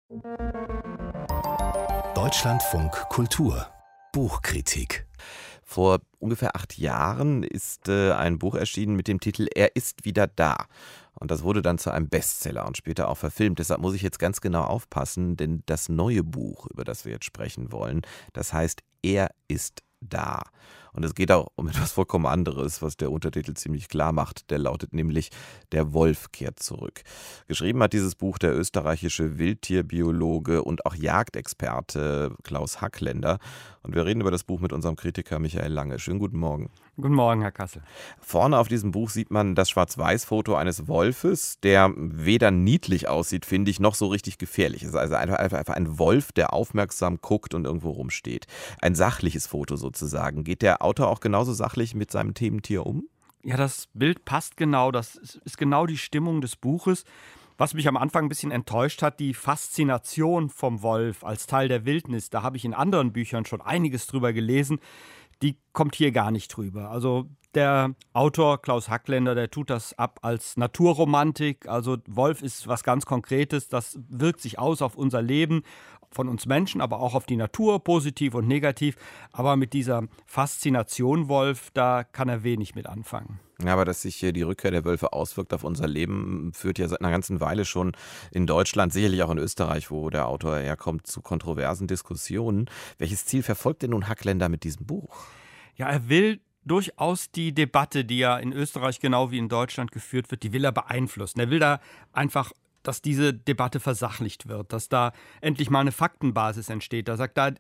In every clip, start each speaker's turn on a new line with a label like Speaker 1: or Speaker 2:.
Speaker 1: Deutschlandfunk Kultur Buchkritik.
Speaker 2: Vor ungefähr 8 Jahren ist ein Buch erschienen mit dem Titel Er ist wieder da. Und das wurde dann zu einem Bestseller und später auch verfilmt. Deshalb muss ich jetzt ganz genau aufpassen, denn das neue Buch, über das wir jetzt sprechen wollen, das heißt Er ist da. Und es geht auch um etwas vollkommen anderes, was der Untertitel ziemlich klar macht. Der lautet nämlich Der Wolf kehrt zurück. Geschrieben hat dieses Buch der österreichische Wildtierbiologe und auch Jagdexperte Klaus Hackländer. Und wir reden über das Buch mit unserem Kritiker Michael Lange. Schönen guten Morgen.
Speaker 3: Guten Morgen, Herr Kassel.
Speaker 2: Vorne auf diesem Buch sieht man das Schwarz-Weiß-Foto eines Wolfes, der weder niedlich aussieht, finde ich, noch so richtig gefährlich ist. Also einfach ein Wolf, der aufmerksam guckt und irgendwo rumsteht. Ein sachliches Foto sozusagen. Geht der Autor auch genauso sachlich mit seinem Thementier um?
Speaker 3: Ja, das Bild passt genau. Das ist genau die Stimmung des Buches. Was mich am Anfang ein bisschen enttäuscht hat, die Faszination vom Wolf als Teil der Wildnis. Da habe ich in anderen Büchern schon einiges drüber gelesen. Die kommt hier gar nicht drüber. Also der Autor Klaus Hackländer, der tut das ab als Naturromantik. Also Wolf ist was ganz Konkretes, das wirkt sich aus auf unser Leben, von uns Menschen, aber auch auf die Natur, positiv und negativ. Aber mit dieser Faszination Wolf, da kann er wenig mit anfangen.
Speaker 2: Ja, aber dass sich hier die Rückkehr der Wölfe auswirkt auf unser Leben, führt ja seit einer ganzen Weile schon in Deutschland, sicherlich auch in Österreich, wo der Autor herkommt, zu kontroversen Diskussionen. Welches Ziel verfolgt denn nun Hackländer mit diesem Buch?
Speaker 3: Ja, er will durchaus die Debatte, die ja in Österreich genau wie in Deutschland geführt wird, die will er beeinflussen. Er will da einfach, dass diese Debatte versachlicht wird, dass da endlich mal eine Faktenbasis entsteht. Da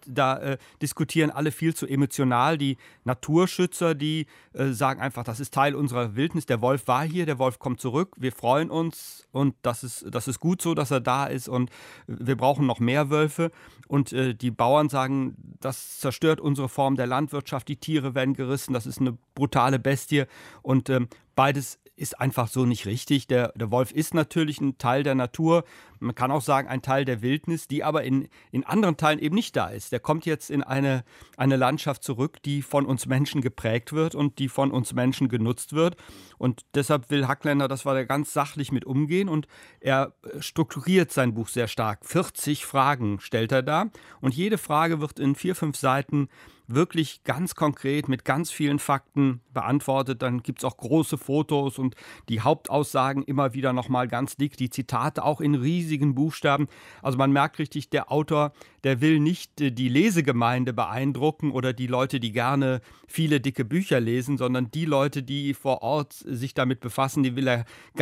Speaker 3: diskutieren alle viel zu emotional. Die Naturschützer, die sagen einfach, das ist Teil unserer Wildnis. Der Wolf war hier, der Wolf kommt zurück. Wir freuen uns und das ist gut so, dass er da ist und wir brauchen noch mehr Wölfe. Und die Bauern sagen, das zerstört unsere Form der Landwirtschaft. Die Tiere werden gerissen, das ist eine brutale Bestie und beides ist einfach so nicht richtig. Der Wolf ist natürlich ein Teil der Natur. Man kann auch sagen, ein Teil der Wildnis, die aber in anderen Teilen eben nicht da ist. Der kommt jetzt in eine Landschaft zurück, die von uns Menschen geprägt wird und die von uns Menschen genutzt wird. Und deshalb will Hackländer, dass wir da ganz sachlich mit umgehen. Und er strukturiert sein Buch sehr stark. 40 Fragen stellt er da. Und jede Frage wird in 4, 5 Seiten wirklich ganz konkret mit ganz vielen Fakten beantwortet. Dann gibt es auch große Fotos und die Hauptaussagen immer wieder nochmal ganz dick, die Zitate auch in riesigen Buchstaben. Also man merkt richtig, der Autor, der will nicht die Lesegemeinde beeindrucken oder die Leute, die gerne viele dicke Bücher lesen, sondern die Leute, die vor Ort sich damit befassen, da will er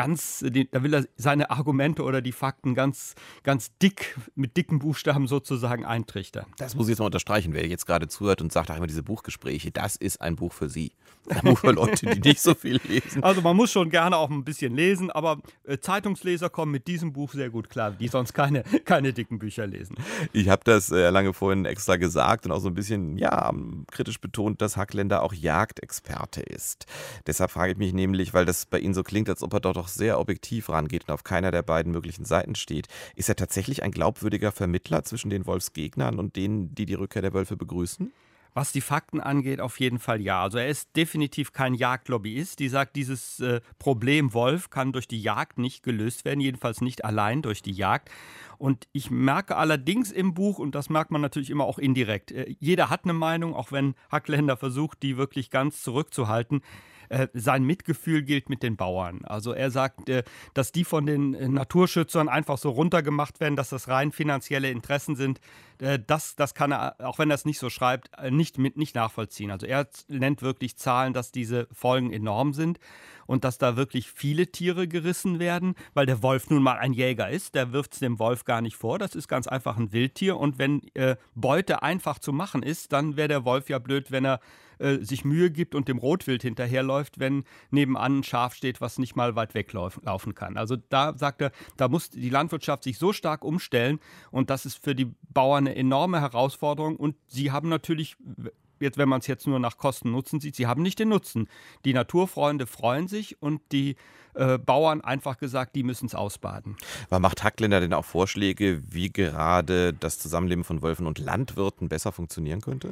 Speaker 3: seine Argumente oder die Fakten ganz, ganz dick, mit dicken Buchstaben sozusagen eintrichtern.
Speaker 2: Das muss ich jetzt mal unterstreichen, wer jetzt gerade zuhört und sagt, ach immer diese Buchgespräche, das ist ein Buch für Sie. Ein Buch für Leute, die nicht so viel lesen.
Speaker 3: Also man muss schon gerne auch ein bisschen lesen, aber Zeitungsleser kommen mit diesem Buch sehr gut klar, die sonst keine dicken Bücher lesen.
Speaker 2: Ich habe das lange vorhin extra gesagt und auch so ein bisschen kritisch betont, dass Hackländer auch Jagdexperte ist. Deshalb frage ich mich nämlich, weil das bei Ihnen so klingt, als ob er doch sehr objektiv rangeht und auf keiner der beiden möglichen Seiten steht. Ist er tatsächlich ein glaubwürdiger Vermittler zwischen den Wolfsgegnern und denen, die die Rückkehr der Wölfe begrüßen?
Speaker 3: Was die Fakten angeht, auf jeden Fall ja. Also er ist definitiv kein Jagdlobbyist. Die sagt, dieses Problem Wolf kann durch die Jagd nicht gelöst werden, jedenfalls nicht allein durch die Jagd. Und ich merke allerdings im Buch, und das merkt man natürlich immer auch indirekt, jeder hat eine Meinung, auch wenn Hackländer versucht, die wirklich ganz zurückzuhalten. Sein Mitgefühl gilt mit den Bauern. Also er sagt, dass die von den Naturschützern einfach so runtergemacht werden, dass das rein finanzielle Interessen sind. Das kann er, auch wenn er es nicht so schreibt, nicht nachvollziehen. Also er nennt wirklich Zahlen, dass diese Folgen enorm sind und dass da wirklich viele Tiere gerissen werden, weil der Wolf nun mal ein Jäger ist. Der wirft es dem Wolf gar nicht vor. Das ist ganz einfach ein Wildtier. Und wenn Beute einfach zu machen ist, dann wäre der Wolf ja blöd, wenn er sich Mühe gibt und dem Rotwild hinterherläuft, wenn nebenan ein Schaf steht, was nicht mal weit weglaufen kann. Also da sagt er, da muss die Landwirtschaft sich so stark umstellen und das ist für die Bauern eine enorme Herausforderung und sie haben natürlich, jetzt, wenn man es jetzt nur nach Kosten-Nutzen sieht, sie haben nicht den Nutzen. Die Naturfreunde freuen sich und die Bauern, einfach gesagt, die müssen es ausbaden.
Speaker 2: Aber macht Hackländer denn auch Vorschläge, wie gerade das Zusammenleben von Wölfen und Landwirten besser funktionieren könnte?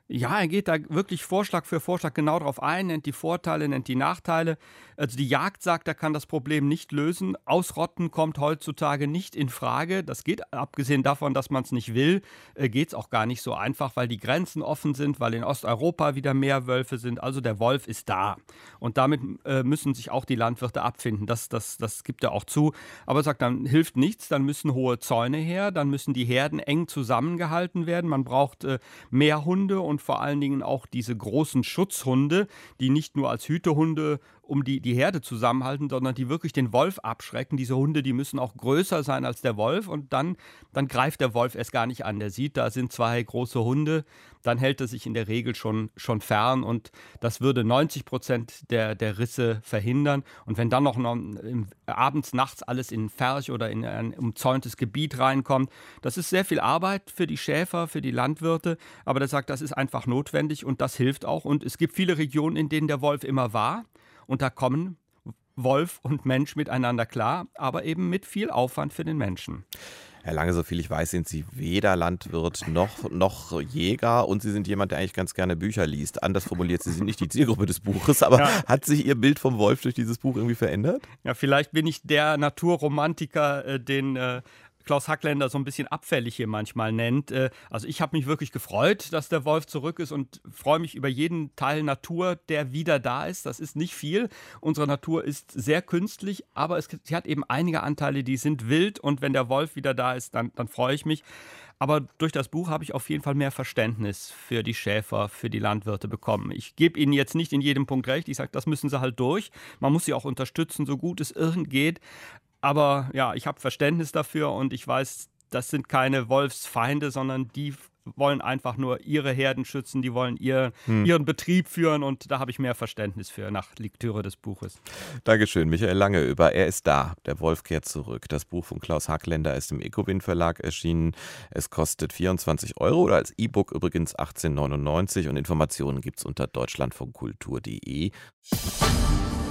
Speaker 3: Ja, er geht da wirklich Vorschlag für Vorschlag genau drauf ein, nennt die Vorteile, nennt die Nachteile. Also die Jagd sagt, er kann das Problem nicht lösen. Ausrotten kommt heutzutage nicht in Frage. Das geht, abgesehen davon, dass man es nicht will, geht es auch gar nicht so einfach, weil die Grenzen offen sind, weil in Osteuropa wieder mehr Wölfe sind. Also der Wolf ist da. Und damit müssen sich auch die Landwirte abfinden. Das gibt er auch zu. Aber er sagt, dann hilft nichts, dann müssen hohe Zäune her, dann müssen die Herden eng zusammengehalten werden. Man braucht mehr Hunde und vor allen Dingen auch diese großen Schutzhunde, die nicht nur als Hütehunde um die Herde zusammenhalten, sondern die wirklich den Wolf abschrecken. Diese Hunde, die müssen auch größer sein als der Wolf und dann greift der Wolf erst gar nicht an. Der sieht, da sind 2 große Hunde, dann hält er sich in der Regel schon fern und das würde 90% der Risse verhindern. Und wenn dann noch abends, nachts alles in Pferch oder in ein umzäuntes Gebiet reinkommt, das ist sehr viel Arbeit für die Schäfer, für die Landwirte, aber der sagt, das ist einfach notwendig und das hilft auch. Und es gibt viele Regionen, in denen der Wolf immer war. Und da kommen Wolf und Mensch miteinander klar, aber eben mit viel Aufwand für den Menschen.
Speaker 2: Herr Lange, soviel ich weiß, sind Sie weder Landwirt noch Jäger und Sie sind jemand, der eigentlich ganz gerne Bücher liest. Anders formuliert, Sie sind nicht die Zielgruppe des Buches, aber hat sich Ihr Bild vom Wolf durch dieses Buch irgendwie verändert?
Speaker 3: Ja, vielleicht bin ich der Naturromantiker, den Klaus Hackländer so ein bisschen abfällig hier manchmal nennt. Also ich habe mich wirklich gefreut, dass der Wolf zurück ist und freue mich über jeden Teil Natur, der wieder da ist. Das ist nicht viel. Unsere Natur ist sehr künstlich, aber sie hat eben einige Anteile, die sind wild und wenn der Wolf wieder da ist, dann freue ich mich. Aber durch das Buch habe ich auf jeden Fall mehr Verständnis für die Schäfer, für die Landwirte bekommen. Ich gebe Ihnen jetzt nicht in jedem Punkt recht. Ich sage, das müssen Sie halt durch. Man muss sie auch unterstützen, so gut es irgend geht. Aber ja, ich habe Verständnis dafür und ich weiß, das sind keine Wolfsfeinde, sondern die wollen einfach nur ihre Herden schützen, die wollen ihren Betrieb führen und da habe ich mehr Verständnis für nach Lektüre des Buches.
Speaker 2: Dankeschön, Michael Lange über Er ist da, der Wolf kehrt zurück. Das Buch von Klaus Hackländer ist im Ecowin Verlag erschienen. Es kostet 24 € oder als E-Book übrigens 18,99 € und Informationen gibt es unter deutschlandfunkkultur.de.